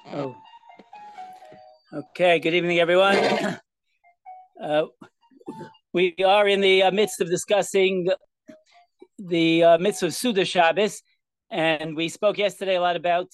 Oh, okay. Good evening, everyone. We are in the midst of discussing the mitzvah of Suda Shabbos, and we spoke yesterday a lot about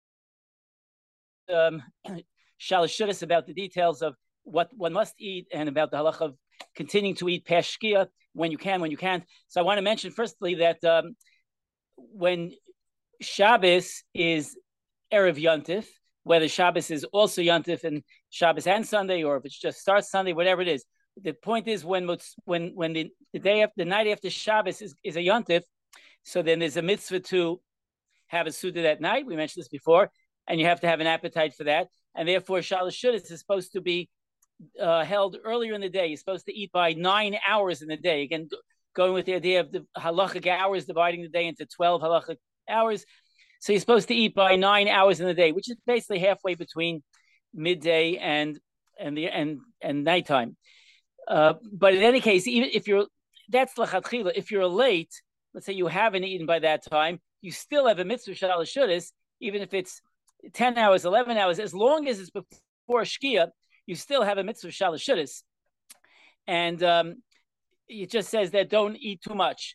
Shalosh Shudas, about the details of what one must eat, and about the halacha of continuing to eat past Shkia when you can, when you can't. So I want to mention firstly that when Shabbos is Erev Yontif, whether Shabbos is also Yontif and Shabbos and Sunday, or if it's just starts Sunday, whatever it is. The point is when the day after, the night after Shabbos is a Yontif, so then there's a mitzvah to have a Suda that night. We mentioned this before, and you have to have an appetite for that. And therefore, Shalosh Shudas is supposed to be held earlier in the day. You're supposed to eat by 9 hours in the day. Again, going with the idea of the halachic hours, dividing the day into 12 halachic hours. So you're supposed to eat by 9 hours in the day, which is basically halfway between midday and nighttime. But in any case, even if that's l'chatchila. If you're late, let's say you haven't eaten by that time, you still have a mitzvah shalosh shudas, even if it's 10 hours, 11 hours, as long as it's before shkia, you still have a mitzvah shalosh shudas. And it just says that don't eat too much.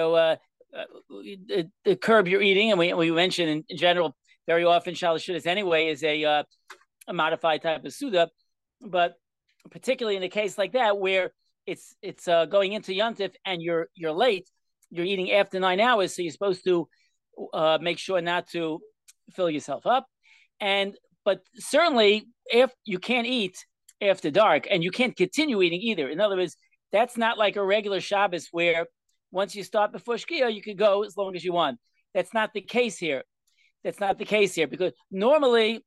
The curb you're eating, and we mentioned in general very often shalosh shudas anyway is a modified type of suda, but particularly in a case like that where it's going into Yontif and you're late, you're eating after 9 hours, so you're supposed to make sure not to fill yourself up. But certainly if you can't eat after dark, and you can't continue eating either. In other words, that's not like a regular Shabbos where once you start before Shkia, you can go as long as you want. That's not the case here. Because normally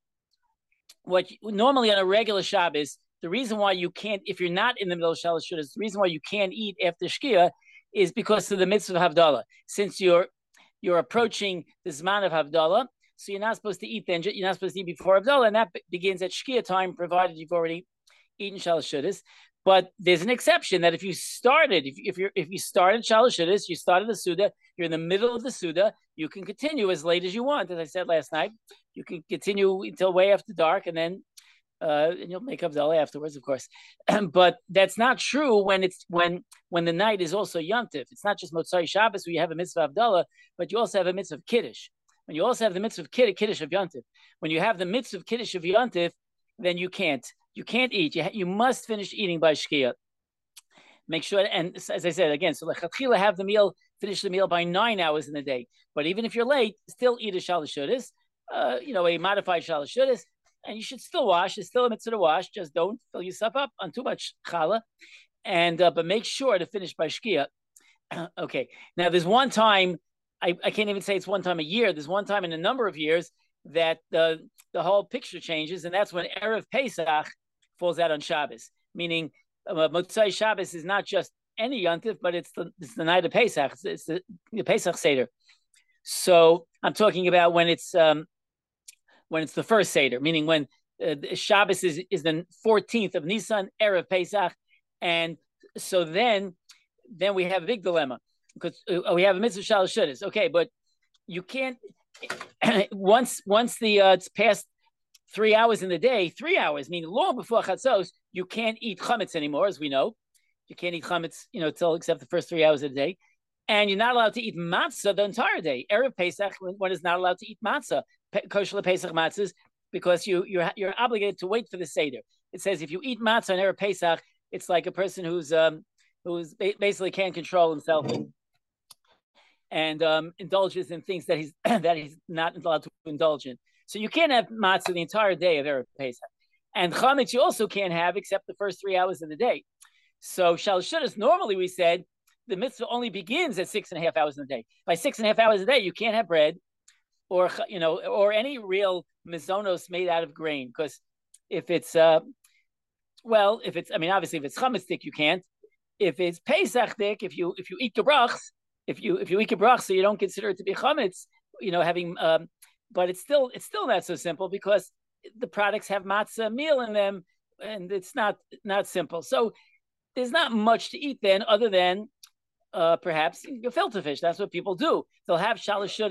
on a regular Shabbos, the reason why you can't, if you're not in the middle of Shalosh Shudas, the reason why you can't eat after Shkia is because of the mitzvah of Havdalah. Since you're approaching the Zman of Havdalah, so you're not supposed to eat then. You're not supposed to eat before Havdalah, and that begins at Shkia time, provided you've already eaten Shalosh Shudas. But there's an exception that if you started Shalosh Shudas, you started the Suda, you're in the middle of the Suda, you can continue as late as you want. As I said last night, you can continue until way after dark, and then and you'll make Havdalah afterwards, of course. But that's not true when the night is also Yontif. It's not just Motzai Shabbos where you have a mitzvah of Havdalah, but you also have a mitzvah of Kiddush. When you also have the mitzvah of Kiddush of Yontif. When you have the mitzvah of Kiddush of Yontif, then you can't eat. You must finish eating by Shkia. Make sure, and as I said again, so lechatchila finish the meal by 9 hours in the day. But even if you're late, still eat a shalosh shudas, a modified shalosh shudas, and you should still wash. It's still a mitzvah to wash. Just don't fill yourself up on too much challah, and but make sure to finish by Shkia. Okay. Now there's one time, I can't even say it's one time a year. There's one time in a number of years that the whole picture changes, and that's when Erev Pesach falls out on Shabbos. Meaning, Motzai Shabbos is not just any Yontif, but it's the night of Pesach. It's the Pesach Seder. So I'm talking about when it's the first Seder, meaning when Shabbos is the 14th of Nisan, Erev Pesach, and so then we have a big dilemma because we have a mitzvah shalosh shudas. Okay, but you can't once it's past 3 hours in the day. 3 hours, meaning long before chatzos, you can't eat chametz anymore, as we know. You can't eat chametz, till except the first 3 hours of the day, and you're not allowed to eat matzah the entire day. Erev Pesach, one is not allowed to eat matzah, kosher Pesach matzahs, because you're obligated to wait for the seder. It says if you eat matzah on Erev Pesach, it's like a person who's basically can't control himself and indulges in things that he's not allowed to indulge in. So you can't have matzah the entire day of Erev Pesach. And chametz you also can't have except the first 3 hours of the day. So shalosh shudas, normally we said the mitzvah only begins at 6.5 hours in the day. By 6.5 hours a day, you can't have bread or any real mizonos made out of grain. Because if it's obviously if it's chametz stick, you can't. If it's Pesach stick, if you eat gebrachs, if you eat gebrachs, so you don't consider it to be chametz, having but it's still not so simple because the products have matzah meal in them, and it's not simple. So there's not much to eat then, other than perhaps gefilte fish. That's what people do. They'll have shalosh shudas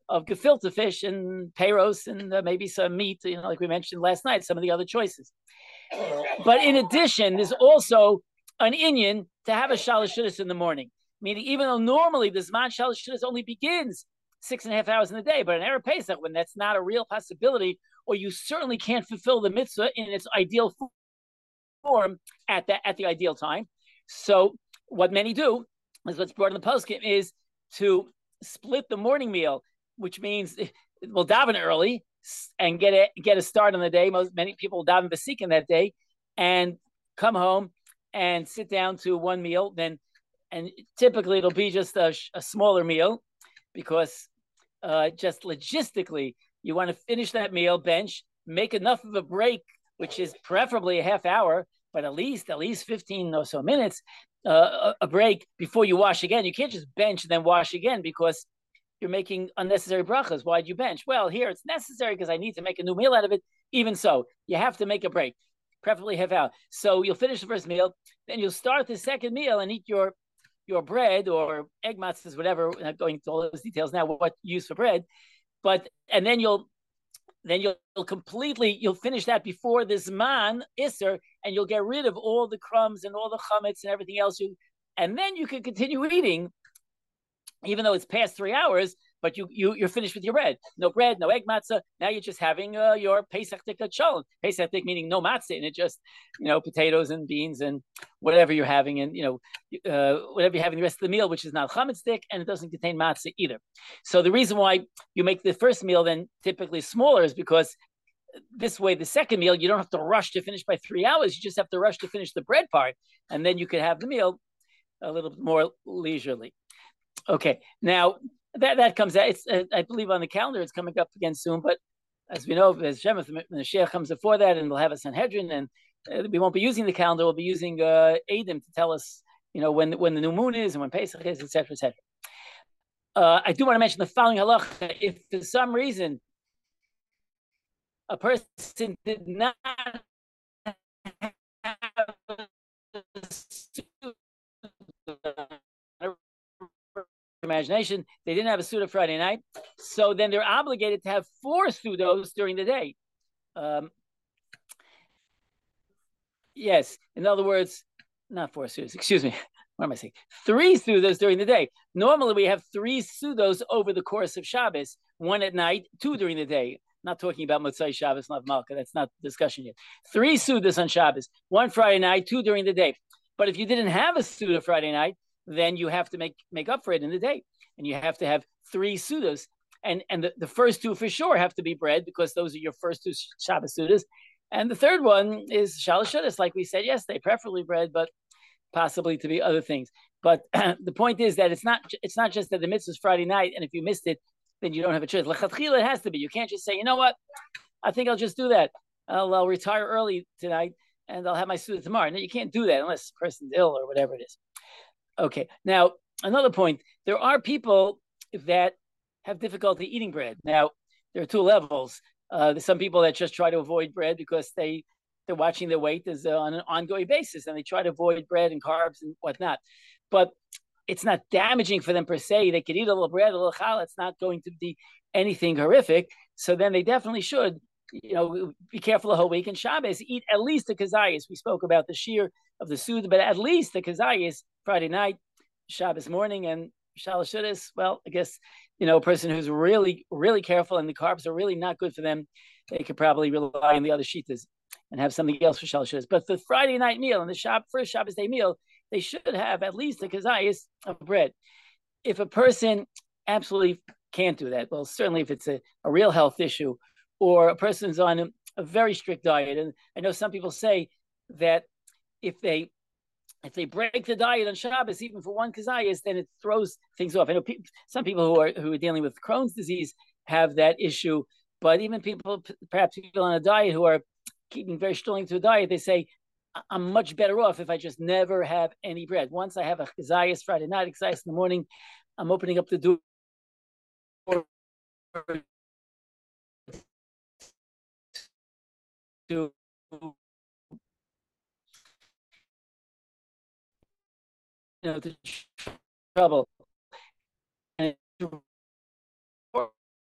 of gefilte fish and peiros and maybe some meat, like we mentioned last night, some of the other choices. But in addition, there's also an inyan to have a shalosh shudas in the morning. Meaning, even though normally the Zman shalosh shudas only begins 6.5 hours in the day, but in Erev Pesach, when that's not a real possibility, or you certainly can't fulfill the mitzvah in its ideal form at the ideal time. So what many do is what's brought in the poskim is to split the morning meal, which means we'll daven early and get a start on the day. Many people will daven basikin that day and come home and sit down to one meal. And typically it'll be just a smaller meal because just logistically you want to finish that meal, bench, make enough of a break, which is preferably a half hour, but at least 15 or so minutes, a break before you wash again. You can't just bench and then wash again because you're making unnecessary brachas. Why'd you bench? Well, here it's necessary because I need to make a new meal out of it. Even so, you have to make a break, preferably half hour. So you'll finish the first meal, then you'll start the second meal and eat your bread or egg matzahs, whatever. I'm not going into all those details now, what you use for bread. And then you'll finish that before the Zman Isser, and you'll get rid of all the crumbs and all the chametz and everything else. And then you can continue eating, even though it's past 3 hours, but you're finished with your bread. No bread, no egg matzah. Now you're just having your Pesach tikka cholent. Pesach tik meaning no matzah in it, just potatoes and beans and whatever you're having, and whatever you're having the rest of the meal, which is not chametz tik, and it doesn't contain matzah either. So the reason why you make the first meal then typically smaller is because this way the second meal you don't have to rush to finish by 3 hours. You just have to rush to finish the bread part, and then you could have the meal a little bit more leisurely. Okay, now that comes out. It's I believe on the calendar it's coming up again soon. But as we know, as Shemeth, the Mashiach comes before that, and we'll have a Sanhedrin, and we won't be using the calendar. We'll be using Eidim to tell us, when the new moon is and when Pesach is, etc., etc. I do want to mention the following halacha. If for some reason a person did not have imagination, they didn't have a Suda Friday night, so then they're obligated to have 4 Sudos during the day. Yes, in other words, not 4 Sudos, excuse me. What am I saying? 3 Sudos during the day. Normally we have 3 Sudos over the course of Shabbos, 1 at night, 2 during the day. I'm not talking about Motzai Shabbos, not Malka. That's not the discussion yet. 3 Sudas on Shabbos, 1 Friday night, 2 during the day. But if you didn't have a Suda Friday night, then you have to make up for it in the day. And you have to have 3 Sudas. And the first 2 for sure have to be bread because those are your first 2 Shabbos Sudas. And the third one is Shalosh Shudas, like we said yesterday, preferably bread, but possibly to be other things. But the point is that it's not just that the mitzvah is Friday night, and if you missed it, then you don't have a choice. L'chatchila it has to be. You can't just say, you know what, I think I'll just do that. I'll retire early tonight, and I'll have my Suda tomorrow. No, you can't do that unless the person's ill or whatever it is. Okay, now another point. There are people that have difficulty eating bread. Now, there are 2 levels. There's some people that just try to avoid bread because they're watching their weight on an ongoing basis, and they try to avoid bread and carbs and whatnot. But it's not damaging for them per se. They could eat a little bread, a little challah. It's not going to be anything horrific. So then they definitely should, be careful the whole week. And Shabbos, eat at least a kazayas. We spoke about the shear of the Suda, but at least the kazayas Friday night, Shabbos morning, and Shalosh Shudas. Well, I guess, a person who's really, really careful and the carbs are really not good for them, they could probably rely on the other shitas and have something else for Shalosh Shudas. But for the Friday night meal and the first Shabbos day meal, they should have at least a kazayas of bread. If a person absolutely can't do that, well, certainly if it's a real health issue or a person's on a very strict diet, and I know some people say that if they break the diet on Shabbos, even for 1 kazayas, then it throws things off. I know some people who are dealing with Crohn's disease have that issue, but even perhaps people on a diet who are keeping very strongly to a diet, they say, I'm much better off if I just never have any bread. Once I have a kazayas Friday night, kazayas in the morning, I'm opening up the door to to trouble. And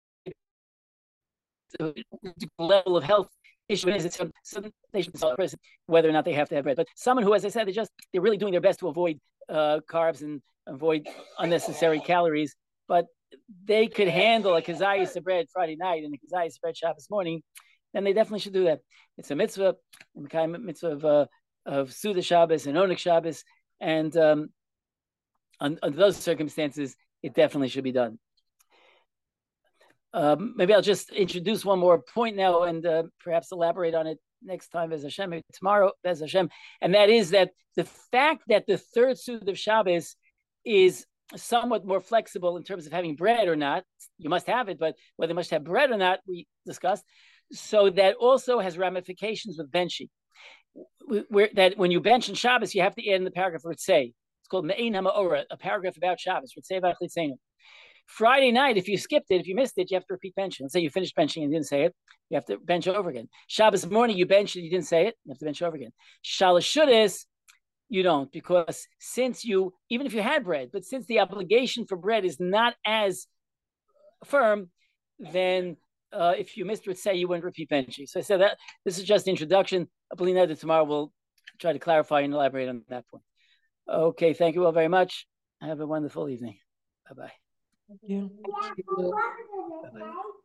level of health issue is. It's some nations whether or not they have to have bread. But someone who, as I said, they're really doing their best to avoid carbs and avoid unnecessary calories, but they could handle a kazayis of bread Friday night and a kazayis of bread Shabbos morning, then they definitely should do that. It's a mitzvah, a mitzvah of Suda Shabbos and Onik Shabbos, and under those circumstances, it definitely should be done. Maybe I'll just introduce one more point now and perhaps elaborate on it next time, Bez Hashem, maybe tomorrow, Bez Hashem. And that is that the fact that the third Suda of Shabbos is somewhat more flexible in terms of having bread or not, you must have it, but whether you must have bread or not, we discussed. So that also has ramifications with benching. That when you bench on Shabbos, you have to add in the paragraph Ritzei. It's called Me'ein HaMa'ora, a paragraph about Shabbos. Ritzei v'achlitzenu. Friday night, if you skipped it, if you missed it, you have to repeat benching. Let's say you finished benching and didn't say it, you have to bench over again. Shabbos morning, you benched it, you didn't say it, you have to bench over again. Shalosh Shudas, you don't, because since you, even if you had bread, but since the obligation for bread is not as firm, then if you missed it, say you wouldn't repeat benching. So I said that this is just the introduction. I believe that tomorrow we'll try to clarify and elaborate on that point. Okay, thank you all very much. Have a wonderful evening. Bye-bye. Thank you. Bye-bye.